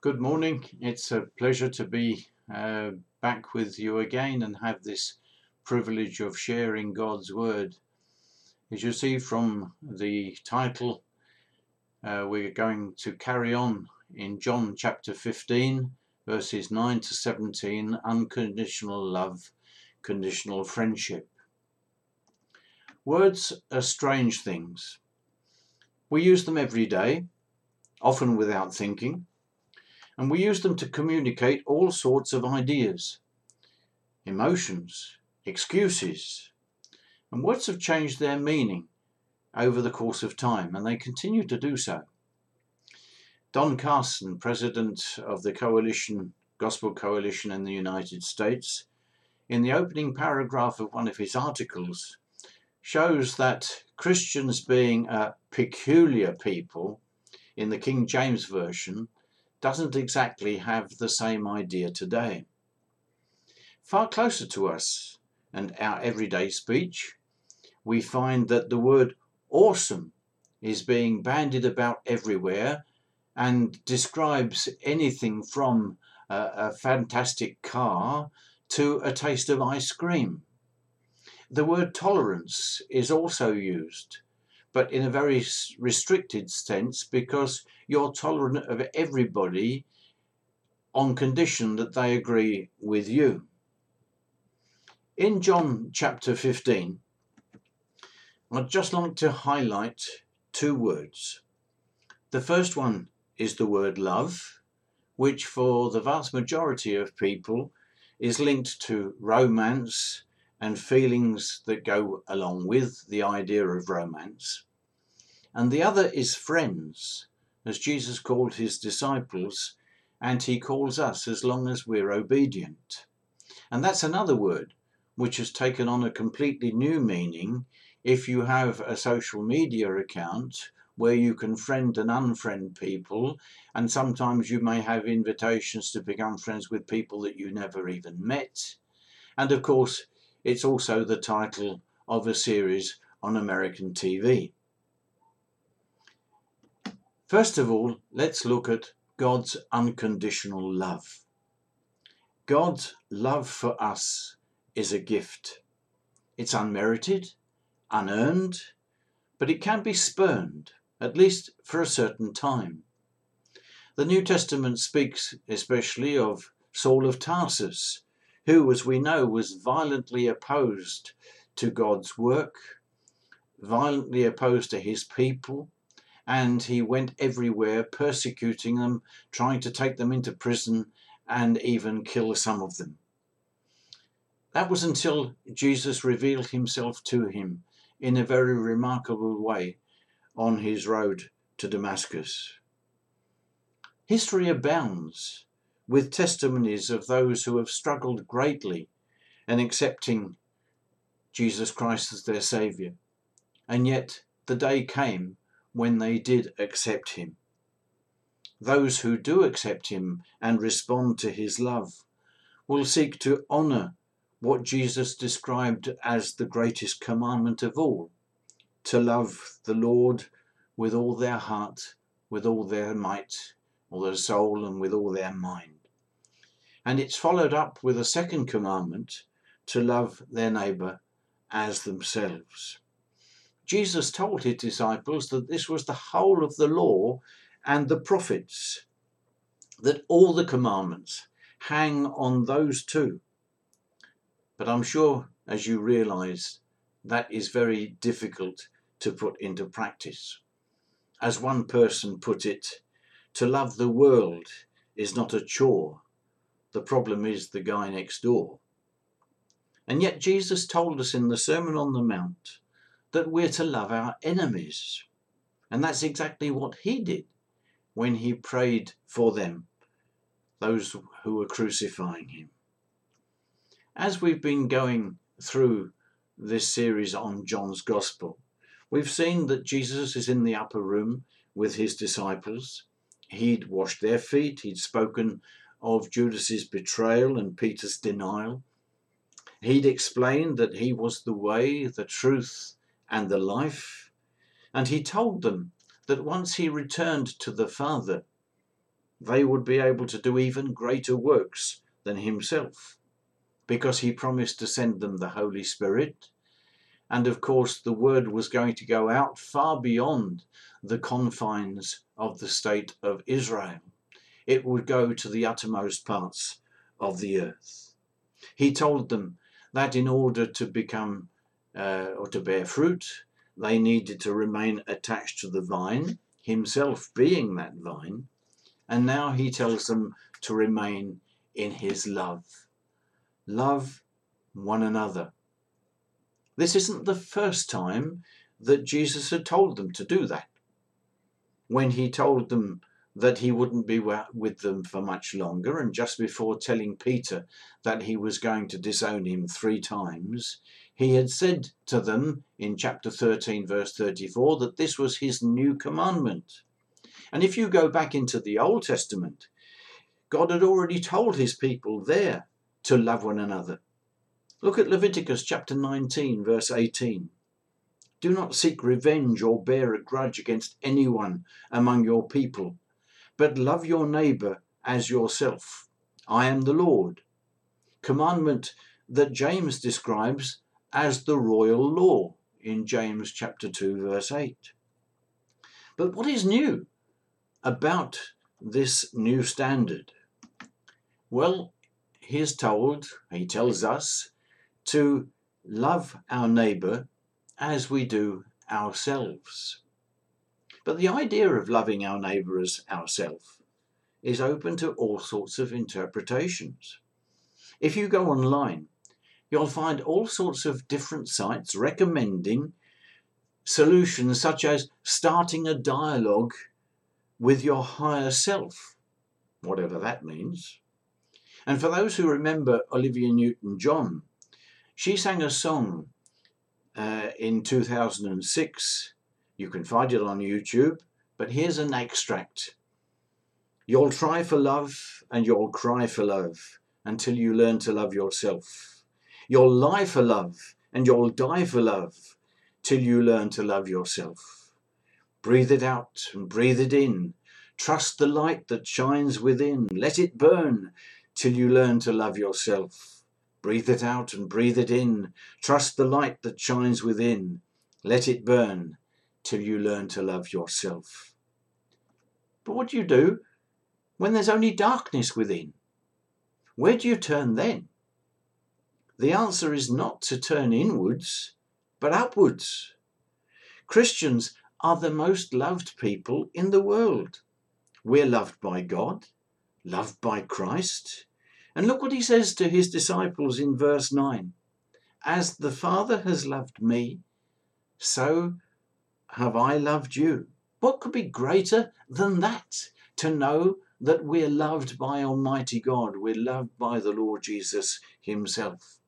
Good morning. It's a pleasure to be back with you again and have this privilege of sharing God's Word. As you see from the title, we're going to carry on in John chapter 15, verses 9 to 17, unconditional love, conditional friendship. Words are strange things. We use them every day, often without thinking. And we use them to communicate all sorts of ideas, emotions, excuses. And words have changed their meaning over the course of time, and they continue to do so. Don Carson, president of the Gospel Coalition in the United States, in the opening paragraph of one of his articles, shows that Christians, being a peculiar people in the King James Version, doesn't exactly have the same idea today. Far closer to us and our everyday speech, we find that the word awesome is being bandied about everywhere and describes anything from a fantastic car to a taste of ice cream. The word tolerance is also used, but in a very restricted sense, because you're tolerant of everybody on condition that they agree with you. In John chapter 15, I'd just like to highlight two words. The first one is the word love, which for the vast majority of people is linked to romance and feelings that go along with the idea of romance. And the other is friends, as Jesus called his disciples, and he calls us as long as we're obedient. And that's another word which has taken on a completely new meaning if you have a social media account where you can friend and unfriend people, and sometimes you may have invitations to become friends with people that you never even met. And of course, it's also the title of a series on American TV. First of all, let's look at God's unconditional love. God's love for us is a gift. It's unmerited, unearned, but it can be spurned, at least for a certain time. The New Testament speaks especially of Saul of Tarsus, who, as we know, was violently opposed to God's work, violently opposed to his people, and he went everywhere persecuting them, trying to take them into prison and even kill some of them. That was until Jesus revealed himself to him in a very remarkable way on his road to Damascus. History abounds with testimonies of those who have struggled greatly in accepting Jesus Christ as their Saviour, and yet the day came when they did accept him. Those who do accept him and respond to his love will seek to honour what Jesus described as the greatest commandment of all, to love the Lord with all their heart, with all their might, all their soul, and with all their mind. And it's followed up with a second commandment, to love their neighbour as themselves. Jesus told his disciples that this was the whole of the law and the prophets, that all the commandments hang on those two. But I'm sure, as you realise, that is very difficult to put into practice. As one person put it, to love the world is not a chore. The problem is the guy next door. And yet Jesus told us in the Sermon on the Mount that we're to love our enemies. And that's exactly what he did when he prayed for them, those who were crucifying him. As we've been going through this series on John's Gospel, we've seen that Jesus is in the upper room with his disciples. He'd washed their feet. He'd spoken of Judas's betrayal and Peter's denial. He'd explained that he was the way, the truth, and the life. And he told them that once he returned to the Father, they would be able to do even greater works than himself, because he promised to send them the Holy Spirit. And of course, the word was going to go out far beyond the confines of the state of Israel. It would go to the uttermost parts of the earth. He told them that in order to become or to bear fruit, they needed to remain attached to the vine, himself being that vine. And now he tells them to remain in his love. Love one another. This isn't the first time that Jesus had told them to do that. When he told them that he wouldn't be with them for much longer, and just before telling Peter that he was going to disown him 3 times, he had said to them in chapter 13, verse 34, that this was his new commandment. And if you go back into the Old Testament, God had already told his people there to love one another. Look at Leviticus chapter 19, verse 18. Do not seek revenge or bear a grudge against anyone among your people, but love your neighbour as yourself. I am the Lord. Commandment that James describes as the royal law in James chapter 2, verse 8. But what is new about this new standard? Well, he tells us to love our neighbour as we do ourselves. But the idea of loving our neighbour as ourselves is open to all sorts of interpretations. If you go online, you'll find all sorts of different sites recommending solutions such as starting a dialogue with your higher self, whatever that means. And for those who remember Olivia Newton-John, she sang a song in 2006. You can find it on YouTube, but here's an extract. You'll try for love and you'll cry for love until you learn to love yourself. You'll lie for love and you'll die for love till you learn to love yourself. Breathe it out and breathe it in. Trust the light that shines within. Let it burn till you learn to love yourself. Breathe it out and breathe it in. Trust the light that shines within. Let it burn till you learn to love yourself. But what do you do when there's only darkness within? Where do you turn then? The answer is not to turn inwards, but upwards. Christians are the most loved people in the world. We're loved by God, loved by Christ. And look what he says to his disciples in verse 9. As the Father has loved me, so have I loved you. What could be greater than that? To know that we're loved by Almighty God. We're loved by the Lord Jesus himself.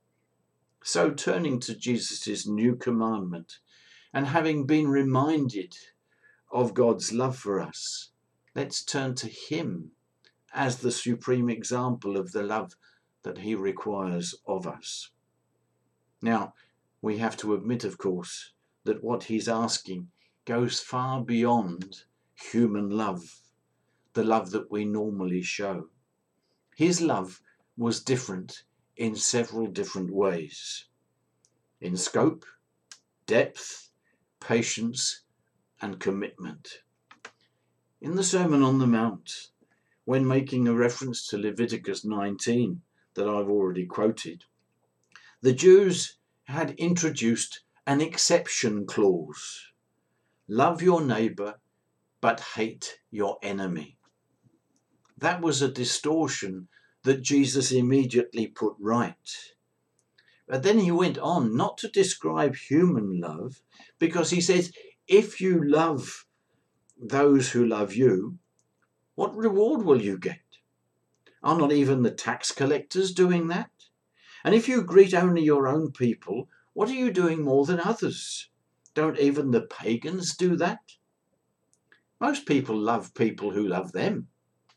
So turning to Jesus' new commandment and having been reminded of God's love for us, let's turn to him as the supreme example of the love that he requires of us. Now, we have to admit, of course, that what he's asking goes far beyond human love, the love that we normally show. His love was different in several different ways, in scope, depth, patience, and commitment. In the Sermon on the Mount, when making a reference to Leviticus 19 that I've already quoted, the Jews had introduced an exception clause. Love your neighbour, but hate your enemy. That was a distortion that Jesus immediately put right. But then he went on not to describe human love, because he says, if you love those who love you, what reward will you get? Are not even the tax collectors doing that? And if you greet only your own people, what are you doing more than others? Don't even the pagans do that? Most people love people who love them,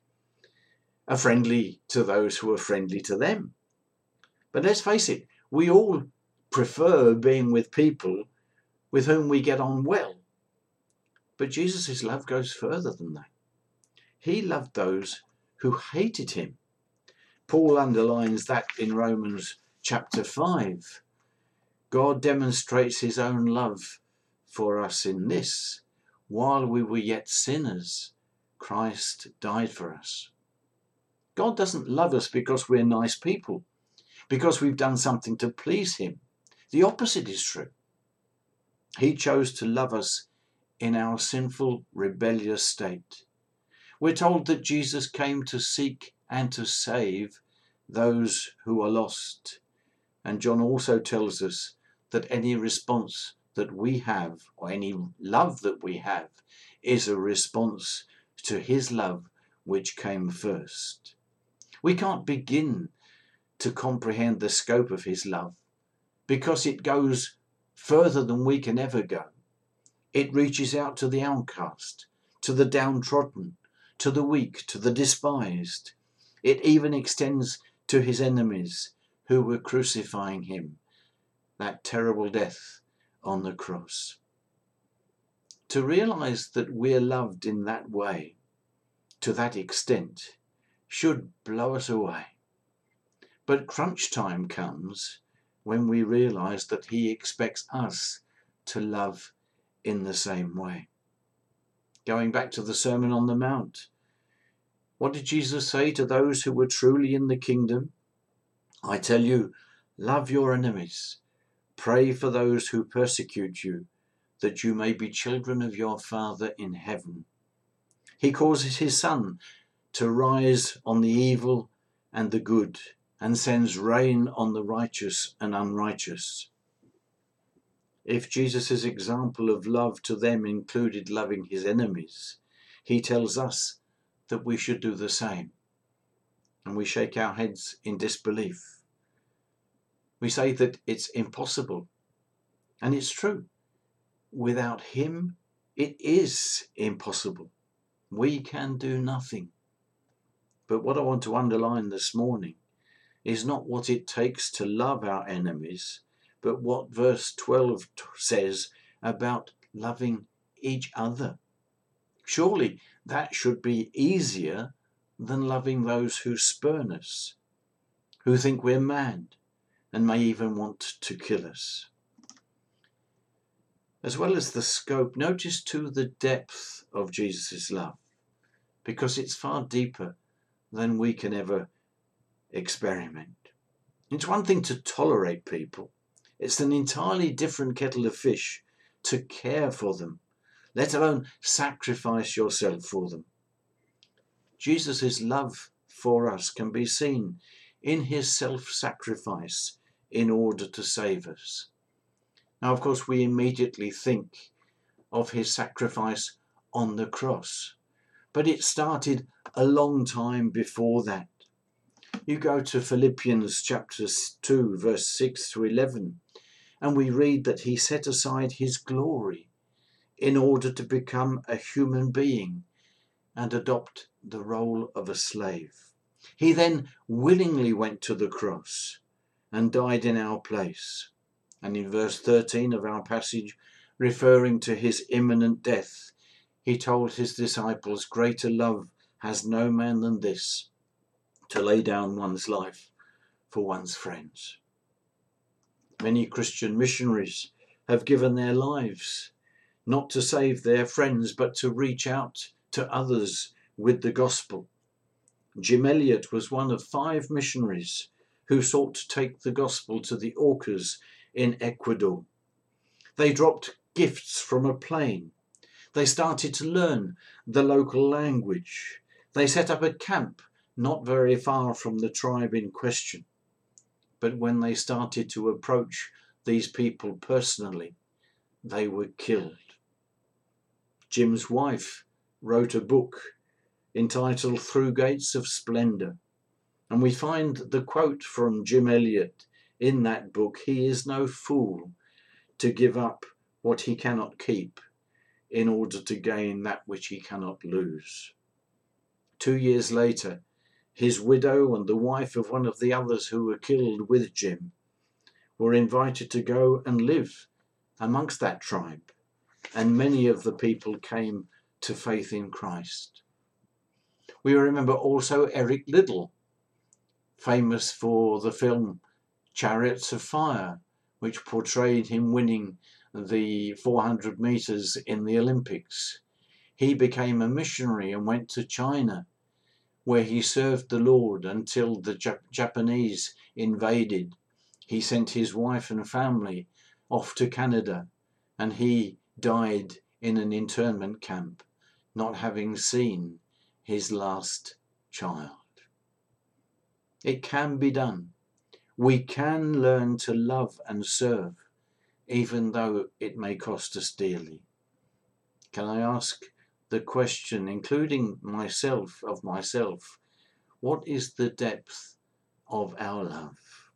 are friendly to those who are friendly to them. But let's face it, we all prefer being with people with whom we get on well. But Jesus' love goes further than that. He loved those who hated him. Paul underlines that in Romans chapter 5. God demonstrates his own love for us in this: while we were yet sinners, Christ died for us. God doesn't love us because we're nice people, because we've done something to please him. The opposite is true. He chose to love us in our sinful, rebellious state. We're told that Jesus came to seek and to save those who are lost. And John also tells us that any response that we have, or any love that we have, is a response to his love which came first. We can't begin to comprehend the scope of his love because it goes further than we can ever go. It reaches out to the outcast, to the downtrodden, to the weak, to the despised. It even extends to his enemies who were crucifying him, that terrible death on the cross. To realize that we're loved in that way, to that extent, should blow us away. But crunch time comes when we realize that he expects us to love in the same way. Going back to the Sermon on the Mount, what did Jesus say to those who were truly in the kingdom? I tell you, love your enemies, pray for those who persecute you, that you may be children of your Father in heaven. He causes his sun to rise on the evil and the good, and sends rain on the righteous and unrighteous. If Jesus' example of love to them included loving his enemies, he tells us that we should do the same. And we shake our heads in disbelief. We say that it's impossible. And it's true. Without him, it is impossible. We can do nothing. But what I want to underline this morning is not what it takes to love our enemies, but what verse 12 says about loving each other. Surely that should be easier than loving those who spurn us, who think we're mad and may even want to kill us. As well as the scope, notice too the depth of Jesus' love, because it's far deeper than we can ever experiment. It's one thing to tolerate people. It's an entirely different kettle of fish to care for them, let alone sacrifice yourself for them. Jesus' love for us can be seen in his self-sacrifice in order to save us. Now, of course, we immediately think of his sacrifice on the cross, but it started a long time before that. You go to Philippians chapter 2, verse 6 to 11, and we read that he set aside his glory in order to become a human being and adopt the role of a slave. He then willingly went to the cross and died in our place. And in verse 13 of our passage, referring to his imminent death, he told his disciples, "Greater love has no man than this, to lay down one's life for one's friends." Many Christian missionaries have given their lives not to save their friends, but to reach out to others with the gospel. Jim Elliot was one of 5 missionaries who sought to take the gospel to the Aucas in Ecuador. They dropped gifts from a plane. They started to learn the local language. They set up a camp not very far from the tribe in question. But when they started to approach these people personally, they were killed. Jim's wife wrote a book entitled Through Gates of Splendor, and we find the quote from Jim Elliot in that book: "He is no fool to give up what he cannot keep in order to gain that which he cannot lose." 2 years later, his widow and the wife of one of the others who were killed with Jim were invited to go and live amongst that tribe, and many of the people came to faith in Christ. We remember also Eric Liddell, famous for the film Chariots of Fire, which portrayed him winning the 400 meters in the Olympics. He became a missionary and went to China, where he served the Lord until the Japanese invaded. He sent his wife and family off to Canada, and he died in an internment camp, not having seen his last child. It can be done. We can learn to love and serve, even though it may cost us dearly. Can I ask the question, including myself, what is the depth of our love?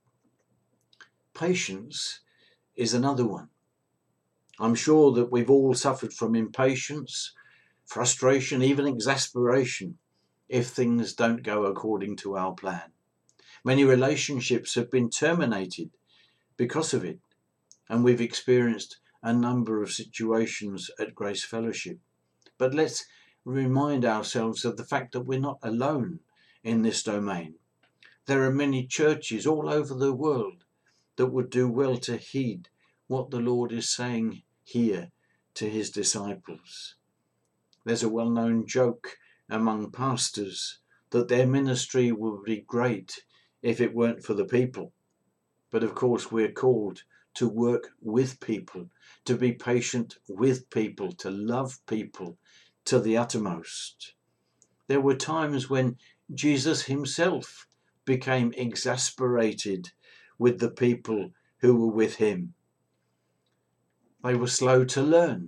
Patience is another one. I'm sure that we've all suffered from impatience, frustration, even exasperation if things don't go according to our plan. Many relationships have been terminated because of it, and we've experienced a number of situations at Grace Fellowship. But let's remind ourselves of the fact that we're not alone in this domain. There are many churches all over the world that would do well to heed what the Lord is saying here to his disciples. There's a well-known joke among pastors that their ministry would be great if it weren't for the people. But of course we're called to work with people, to be patient with people, to love people to the uttermost. There were times when Jesus himself became exasperated with the people who were with him. They were slow to learn.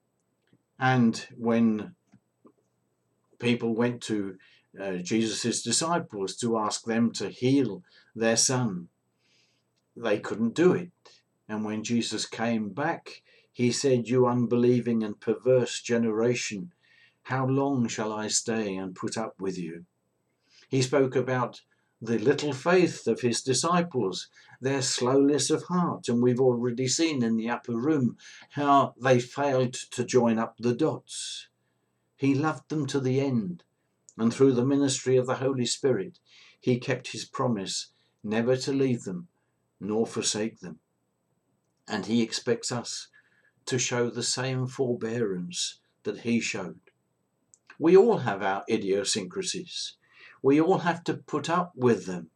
And when people went to Jesus' disciples to ask them to heal their son, they couldn't do it. And when Jesus came back, he said, "You unbelieving and perverse generation, how long shall I stay and put up with you?" He spoke about the little faith of his disciples, their slowness of heart, and we've already seen in the upper room how they failed to join up the dots. He loved them to the end, and through the ministry of the Holy Spirit, he kept his promise never to leave them nor forsake them. And he expects us to show the same forbearance that he showed. We all have our idiosyncrasies. We all have to put up with them.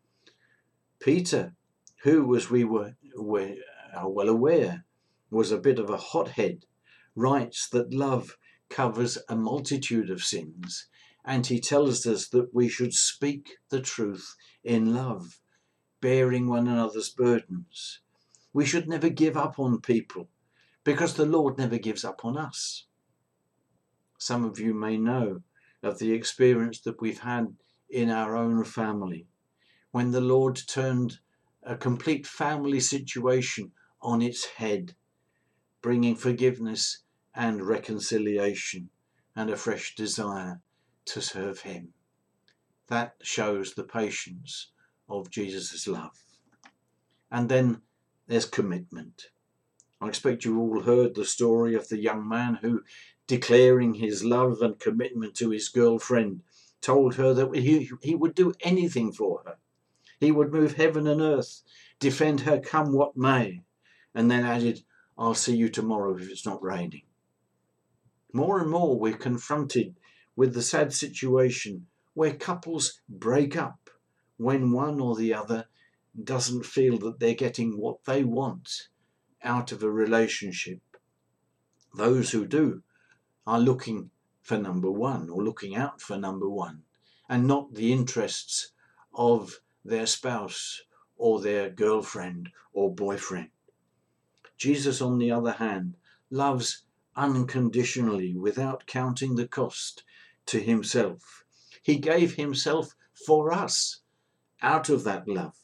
Peter, who, as we are well aware, was a bit of a hothead, writes that love covers a multitude of sins, and he tells us that we should speak the truth in love, bearing one another's burdens. We should never give up on people, because the Lord never gives up on us. Some of you may know of the experience that we've had in our own family, when the Lord turned a complete family situation on its head, bringing forgiveness and reconciliation and a fresh desire to serve him. That shows the patience of Jesus' love. And then there's commitment. I expect you all heard the story of the young man who, declaring his love and commitment to his girlfriend, told her that he would do anything for her. He would move heaven and earth, defend her come what may, and then added, "I'll see you tomorrow if it's not raining." More and more we're confronted with the sad situation where couples break up when one or the other doesn't feel that they're getting what they want out of a relationship. Those who do are looking for number one, or looking out for number one, and not the interests of their spouse or their girlfriend or boyfriend. Jesus, on the other hand, loves unconditionally without counting the cost to himself. He gave himself for us out of that love.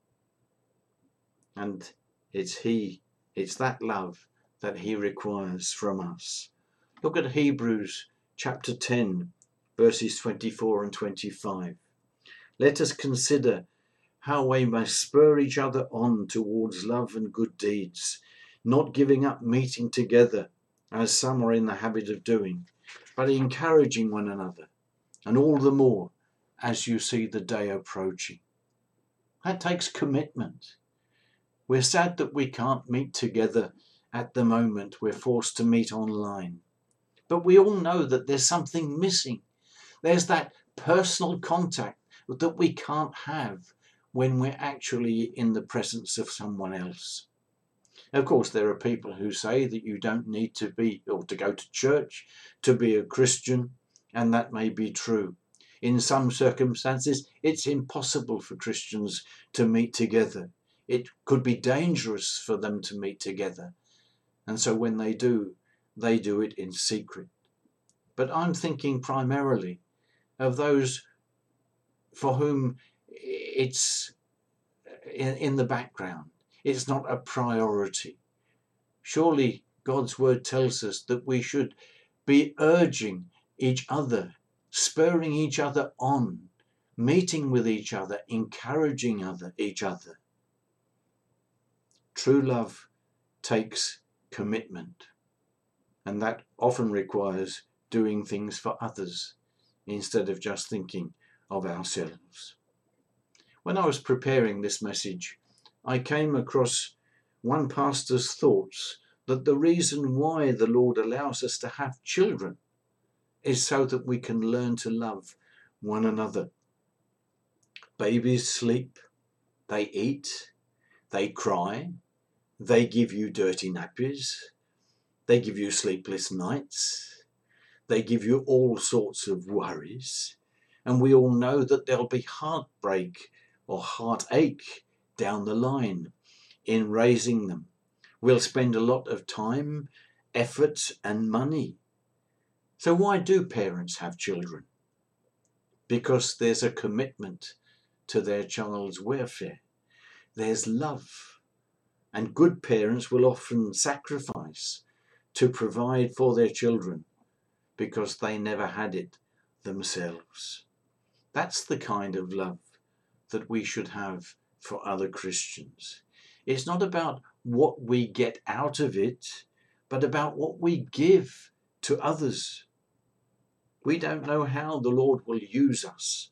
And it's that love that he requires from us. Look at Hebrews chapter 10, verses 24 and 25. Let us consider how we may spur each other on towards love and good deeds, not giving up meeting together, as some are in the habit of doing, but encouraging one another, and all the more as you see the day approaching. That takes commitment. We're sad that we can't meet together at the moment. We're forced to meet online. But we all know that there's something missing. There's that personal contact that we can't have when we're actually in the presence of someone else. Of course, there are people who say that you don't need to be or to go to church to be a Christian, and that may be true. In some circumstances, it's impossible for Christians to meet together. It could be dangerous for them to meet together. And so when they do it in secret. But I'm thinking primarily of those for whom it's in the background. It's not a priority. Surely God's word tells us that we should be urging each other, spurring each other on, meeting with each other, encouraging each other. True love takes commitment, and that often requires doing things for others instead of just thinking of ourselves. When I was preparing this message, I came across one pastor's thoughts that the reason why the Lord allows us to have children is so that we can learn to love one another. Babies sleep, they eat, they cry, they give you dirty nappies, they give you sleepless nights, they give you all sorts of worries, and we all know that there'll be heartbreak or heartache down the line in raising them. We'll spend a lot of time, effort, and money. So why do parents have children? Because there's a commitment to their child's welfare. There's love. And good parents will often sacrifice to provide for their children because they never had it themselves. That's the kind of love that we should have for other Christians. It's not about what we get out of it, but about what we give to others. We don't know how the Lord will use us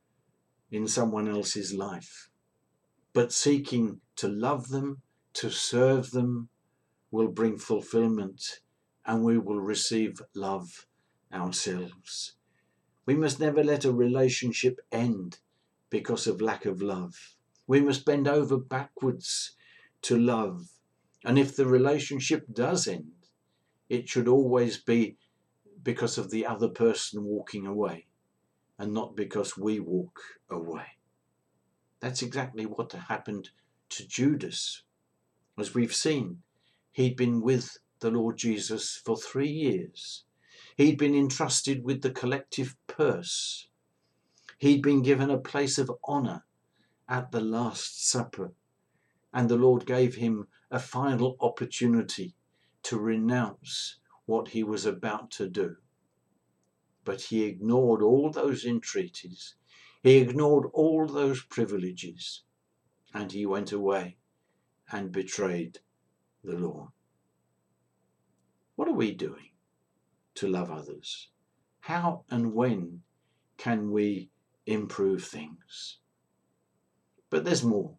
in someone else's life, but seeking to love them, to serve them, will bring fulfillment, and we will receive love ourselves. We must never let a relationship end because of lack of love. We must bend over backwards to love. And if the relationship does end, it should always be because of the other person walking away and not because we walk away. That's exactly what happened to Judas. As we've seen, he'd been with the Lord Jesus for 3 years. He'd been entrusted with the collective purse. He'd been given a place of honor at the Last Supper, and the Lord gave him a final opportunity to renounce what he was about to do. But he ignored all those entreaties. He ignored all those privileges, and he went away and betrayed the Lord. What are we doing to love others? How and when can we improve things? But there's more.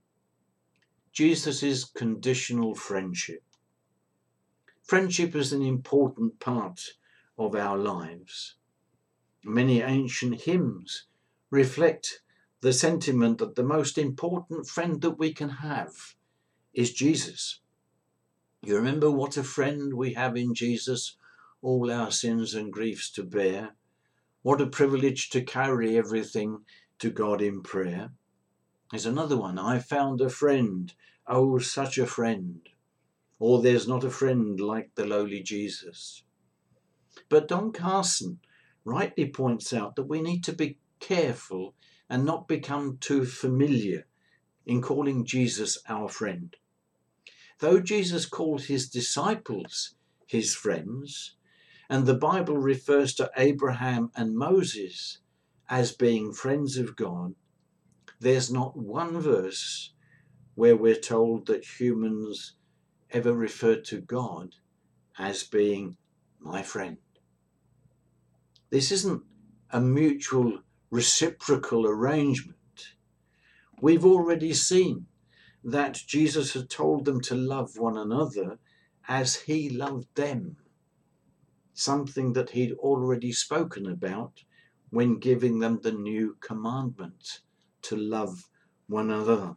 Jesus' conditional friendship. Friendship is an important part of our lives. Many ancient hymns reflect the sentiment that the most important friend that we can have is Jesus. You remember what a friend we have in Jesus, all our sins and griefs to bear. What a privilege to carry everything to God in prayer. There's another one. I found a friend. Oh, such a friend. Or there's not a friend like the lowly Jesus. But Don Carson rightly points out that we need to be careful and not become too familiar in calling Jesus our friend. Though Jesus called his disciples his friends, and the Bible refers to Abraham and Moses as being friends of God, there's not one verse where we're told that humans ever referred to God as being my friend. This isn't a mutual reciprocal arrangement. We've already seen that Jesus had told them to love one another as he loved them, something that he'd already spoken about when giving them the new commandment to love one another.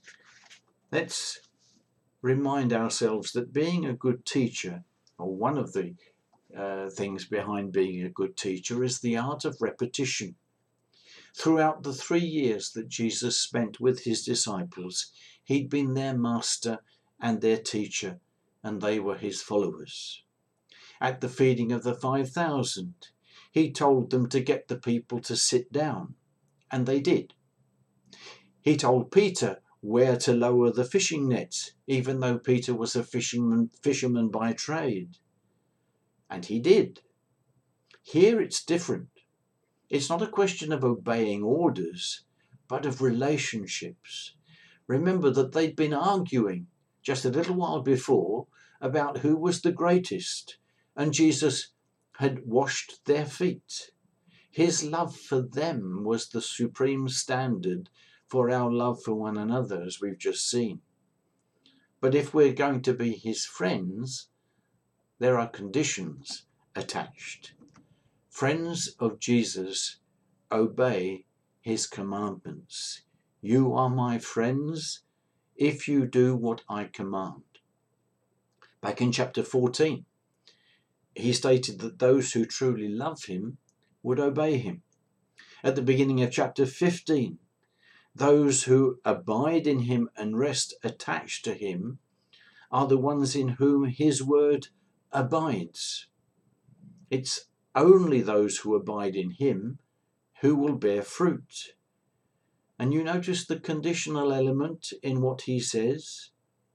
Let's remind ourselves that being a good teacher, or one of the things behind being a good teacher, is the art of repetition. Throughout the 3 years that Jesus spent with his disciples, he'd been their master and their teacher, and they were his followers. At the feeding of the 5,000, he told them to get the people to sit down, and they did. He told Peter where to lower the fishing nets, even though Peter was a fisherman by trade. And he did. Here it's different. It's not a question of obeying orders, but of relationships. Remember that they'd been arguing just a little while before about who was the greatest, and Jesus had washed their feet. His love for them was the supreme standard for our love for one another, as we've just seen. But if we're going to be his friends, there are conditions attached. Friends of Jesus obey his commandments. You are my friends if you do what I command. Back in chapter 14, he stated that those who truly love him would obey him. At the beginning of chapter 15, those who abide in him and rest attached to him are the ones in whom his word abides. It's only those who abide in him who will bear fruit. And you notice the conditional element in what he says?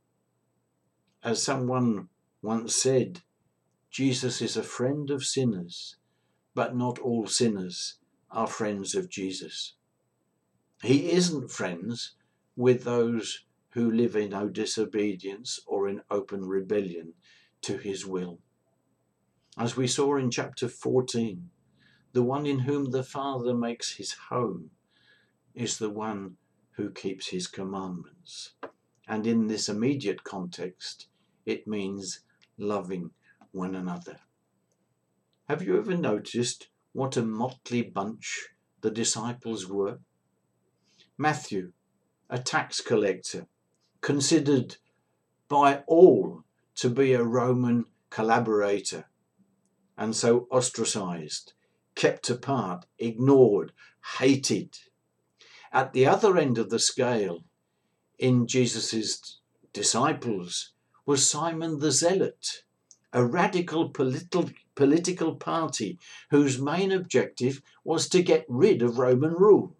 As someone once said, Jesus is a friend of sinners, but not all sinners are friends of Jesus. He isn't friends with those who live in disobedience or in open rebellion to his will. As we saw in chapter 14, the one in whom the Father makes his home is the one who keeps his commandments. And in this immediate context, it means loving one another. Have you ever noticed what a motley bunch the disciples were? Matthew, a tax collector, considered by all to be a Roman collaborator, and so ostracized, kept apart, ignored, hated. At the other end of the scale, in Jesus' disciples, was Simon the Zealot, a radical political party whose main objective was to get rid of Roman rule.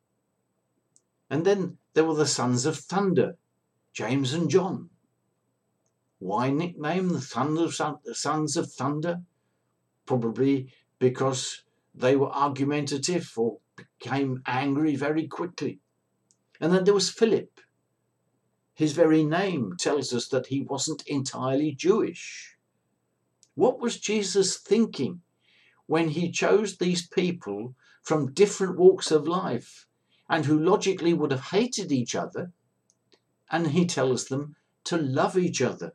And then there were the sons of thunder, James and John. Why nickname the sons of thunder? Probably because they were argumentative or became angry very quickly. And then there was Philip. His very name tells us that he wasn't entirely Jewish. What was Jesus thinking when he chose these people from different walks of life and who logically would have hated each other, and he tells them to love each other?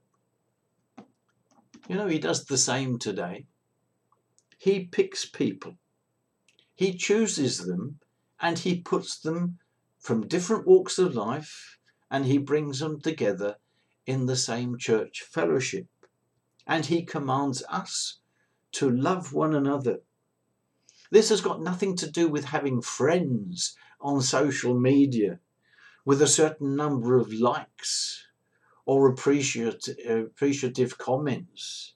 You know, he does the same today. He picks people, he chooses them, and he puts them from different walks of life, and he brings them together in the same church fellowship. And he commands us to love one another. This has got nothing to do with having friends on social media with a certain number of likes or appreciative comments.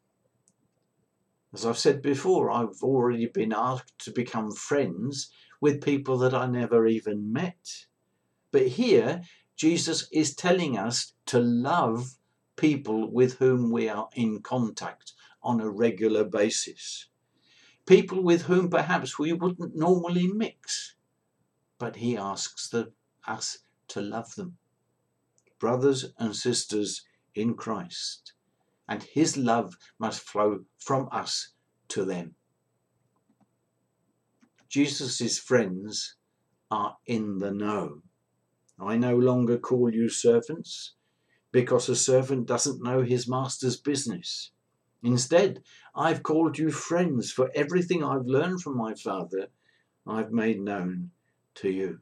As I've said before, I've already been asked to become friends with people that I never even met. But here, Jesus is telling us to love people with whom we are in contact on a regular basis. People with whom perhaps we wouldn't normally mix. But he asks us to love them. Brothers and sisters in Christ. And his love must flow from us to them. Jesus' friends are in the know. I no longer call you servants, because a servant doesn't know his master's business. Instead, I've called you friends, for everything I've learned from my Father, I've made known to you.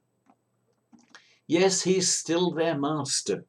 Yes, he's still their master.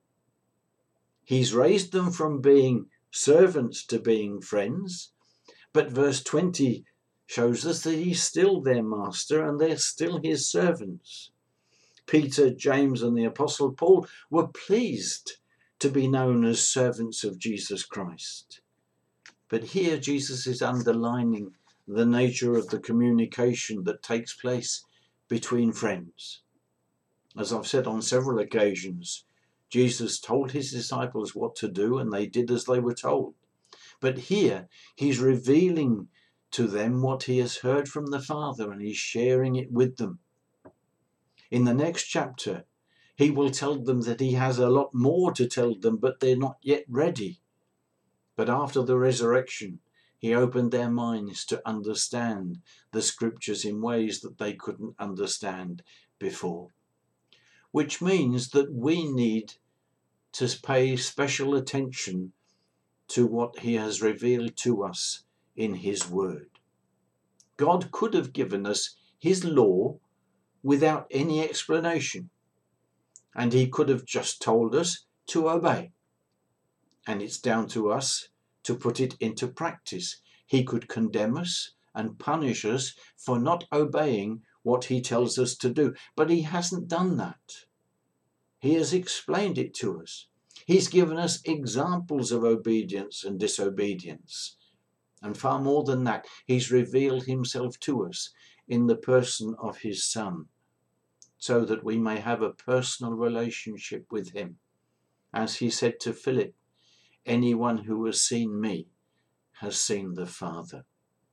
He's raised them from being servants to being friends. But verse 20 shows us that he's still their master and they're still his servants. Peter, James, and the Apostle Paul were pleased to be known as servants of Jesus Christ. But here Jesus is underlining the nature of the communication that takes place between friends. As I've said on several occasions, Jesus told his disciples what to do and they did as they were told. But here he's revealing to them what he has heard from the Father and he's sharing it with them. In the next chapter, he will tell them that he has a lot more to tell them, but they're not yet ready. But after the resurrection, he opened their minds to understand the scriptures in ways that they couldn't understand before. Which means that we need to pay special attention to what he has revealed to us in his word. God could have given us his law without any explanation, and he could have just told us to obey. And it's down to us to put it into practice. He could condemn us and punish us for not obeying what he tells us to do, but he hasn't done that. He has explained it to us. He's given us examples of obedience and disobedience. And far more than that, he's revealed himself to us in the person of his Son, so that we may have a personal relationship with him. As he said to Philip, anyone who has seen me has seen the Father.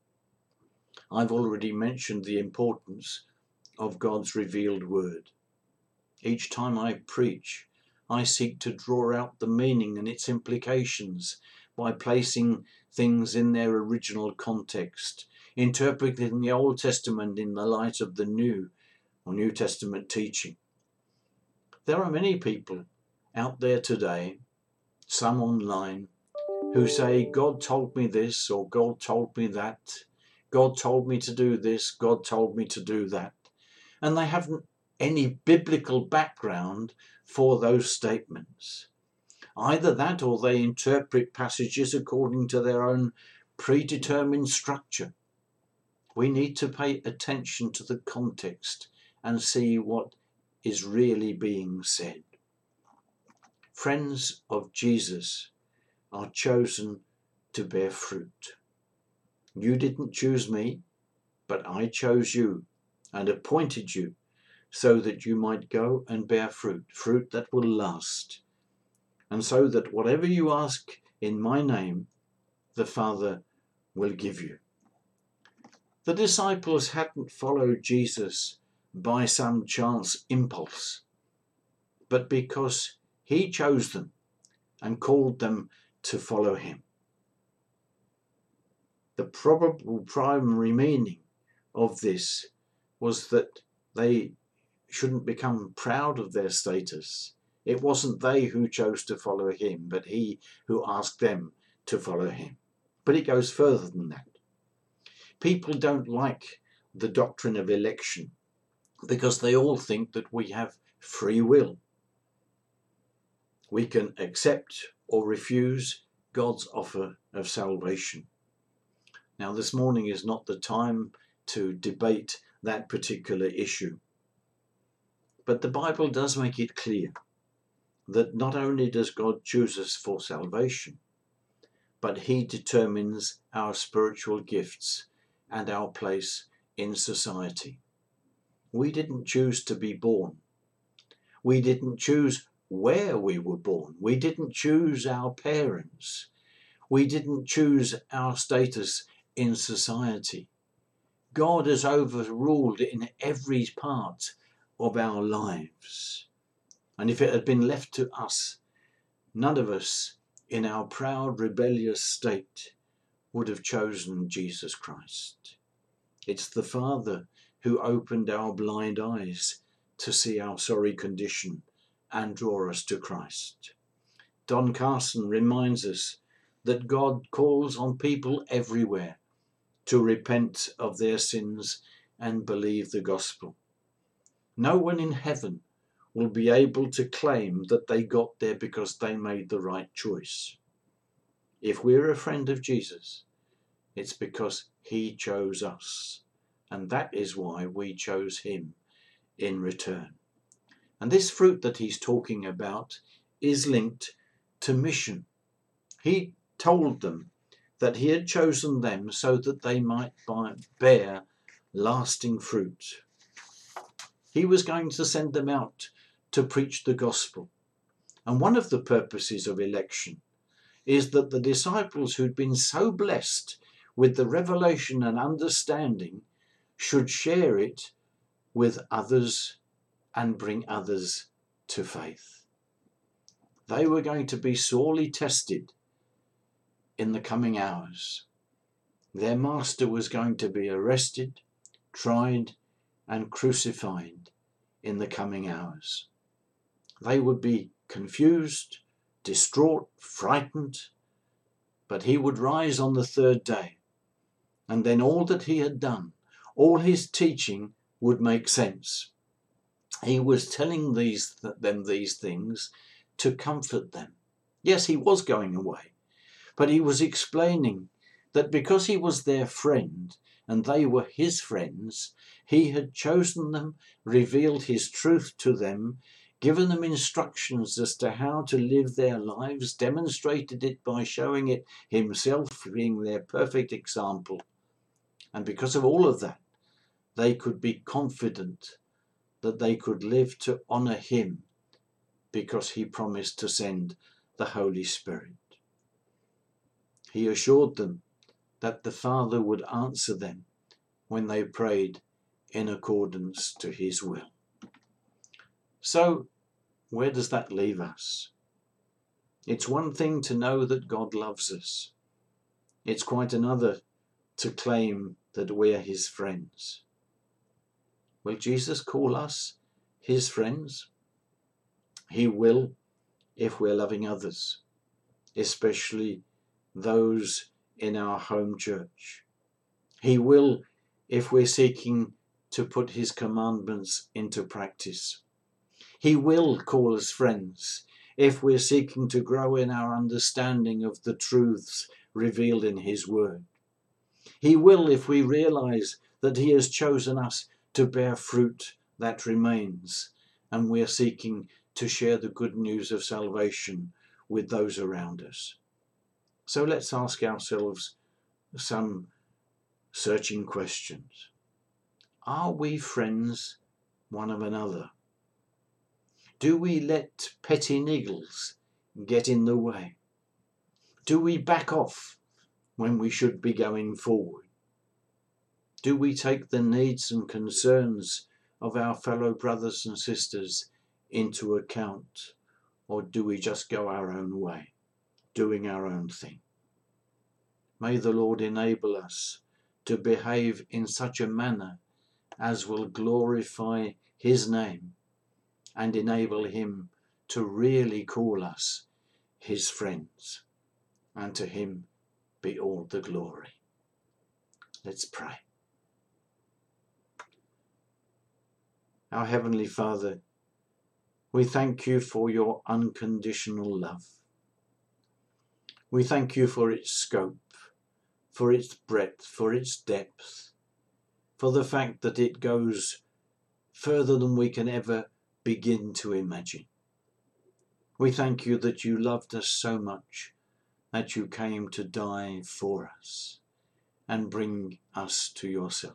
I've already mentioned the importance of God's revealed word. Each time I preach, I seek to draw out the meaning and its implications by placing things in their original context, interpreting the Old Testament in the light of the New Testament teaching. There are many people out there today, some online, who say, God told me this, or God told me that, God told me to do this, God told me to do that. And they haven't any biblical background for those statements. Either that or they interpret passages according to their own predetermined structure. We need to pay attention to the context and see what is really being said. Friends of Jesus are chosen to bear fruit. You didn't choose me, but I chose you and appointed you so that you might go and bear fruit, fruit that will last. And so that whatever you ask in my name, the Father will give you. The disciples hadn't followed Jesus by some chance impulse, but because he chose them and called them to follow him. The probable primary meaning of this was that they shouldn't become proud of their status. It wasn't they who chose to follow him, but he who asked them to follow him. But it goes further than that. People don't like the doctrine of election because they all think that we have free will. We can accept or refuse God's offer of salvation. Now, this morning is not the time to debate that particular issue. But the Bible does make it clear that not only does God choose us for salvation, but he determines our spiritual gifts and our place in society. We didn't choose to be born. We didn't choose where we were born. We didn't choose our parents. We didn't choose our status in society. God has overruled in every part of our lives. And if it had been left to us, none of us in our proud, rebellious state would have chosen Jesus Christ. It's the Father who opened our blind eyes to see our sorry condition and draw us to Christ. Don Carson reminds us that God calls on people everywhere to repent of their sins and believe the gospel. No one in heaven will be able to claim that they got there because they made the right choice. If we're a friend of Jesus, it's because he chose us, and that is why we chose him in return. And this fruit that he's talking about is linked to mission. He told them that he had chosen them so that they might bear lasting fruit. He was going to send them out to preach the gospel. And one of the purposes of election is that the disciples who'd been so blessed with the revelation and understanding should share it with others and bring others to faith. They were going to be sorely tested in the coming hours. Their master was going to be arrested, tried, and crucified in the coming hours. They would be confused, distraught, frightened, but he would rise on the third day, and then all that he had done, all his teaching would make sense. He was telling them these things to comfort them. Yes, he was going away, but he was explaining that because he was their friend and they were his friends, he had chosen them, revealed his truth to them, given them instructions as to how to live their lives, demonstrated it by showing it himself, being their perfect example. And because of all of that, they could be confident that they could live to honor him because he promised to send the Holy Spirit. He assured them that the Father would answer them when they prayed in accordance to his will. So, where does that leave us? It's one thing to know that God loves us. It's quite another to claim that we're his friends. Will Jesus call us his friends? He will if we're loving others, especially those in our home church. He will if we're seeking to put his commandments into practice. He will call us friends if we're seeking to grow in our understanding of the truths revealed in his word. He will if we realize that he has chosen us to bear fruit that remains, and we're seeking to share the good news of salvation with those around us. So let's ask ourselves some searching questions. Are we friends one of another? Do we let petty niggles get in the way? Do we back off when we should be going forward? Do we take the needs and concerns of our fellow brothers and sisters into account, or do we just go our own way, doing our own thing? May the Lord enable us to behave in such a manner as will glorify his name and enable him to really call us his friends, and to him be all the glory. Let's pray. Our Heavenly Father, we thank you for your unconditional love. We thank you for its scope, for its breadth, for its depth, for the fact that it goes further than we can ever begin to imagine. We thank you that you loved us so much that you came to die for us and bring us to yourself.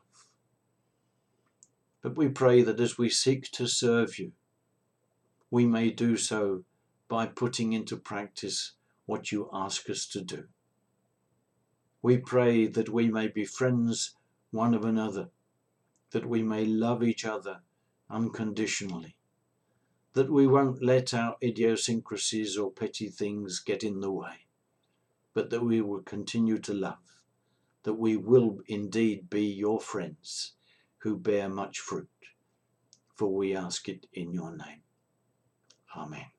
But we pray that as we seek to serve you, we may do so by putting into practice what you ask us to do. We pray that we may be friends one of another, that we may love each other unconditionally, that we won't let our idiosyncrasies or petty things get in the way, but that we will continue to love that we will indeed be your friends who bear much fruit. For we ask it in your name. Amen.